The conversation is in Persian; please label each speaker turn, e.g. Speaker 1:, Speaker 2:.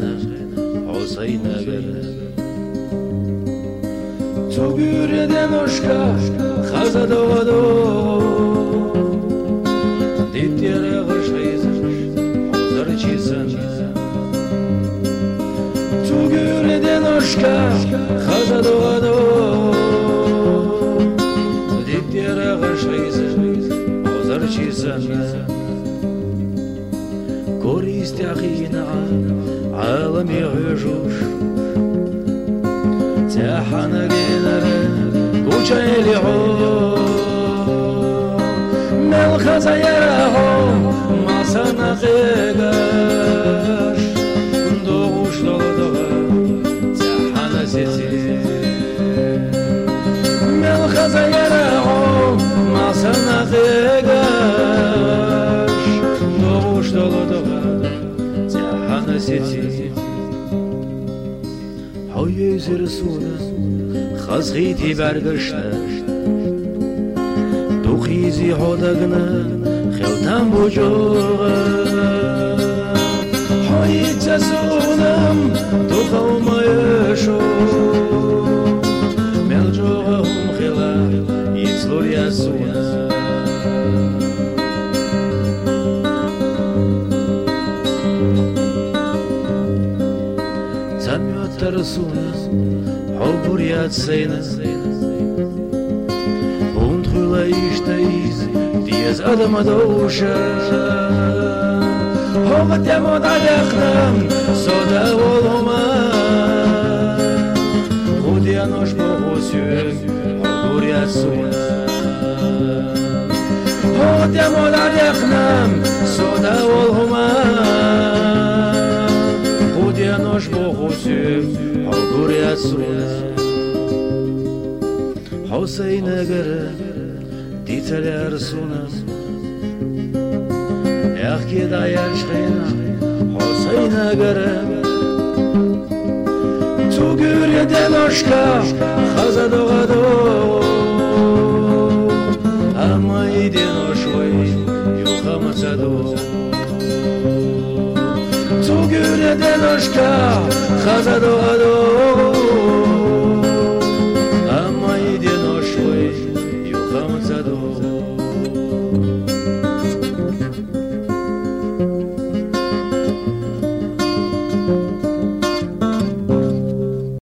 Speaker 1: حسین نگره تو گوره دنوشکا خزا دو دید یره غش خیزش حضر چیزن تو گوره دنوشکا خزا دو دید یره غش خیزش حضر چیزن کوریست یخینا عالمی غیجوش تحنا جنره وجهي عو من خزاياهم ما سنقيقاش دوغوش دوغا تحنا سيتي من خزاياهم ما سنقيقاش دوغوش دوغا تحنا سيتي های زیر سونه خزغیتی برگشته دو خیزی هادگنه خیلتن بجاغه های تسونم دو خومایشو مل جاغه هم خیله ایتلور یسونه ترسونه حبوریت سینه und hula işteyiz diyez adama doğuşa hoğat yamad ayaklam soda olma Xudiya noş boğusuyum haburiyet suyuna hoğat yamad ayaklam soda olma Xudiya noş boğusuyum haburiyet suyuna حسین نگره دیتل ارسونم یخی دایش خینم حسین نگره تو گوری دلاشکا خزا دوغدو اما ایدی ناشوی یوخم صدو تو گوری دلاشکا خزا دوغدو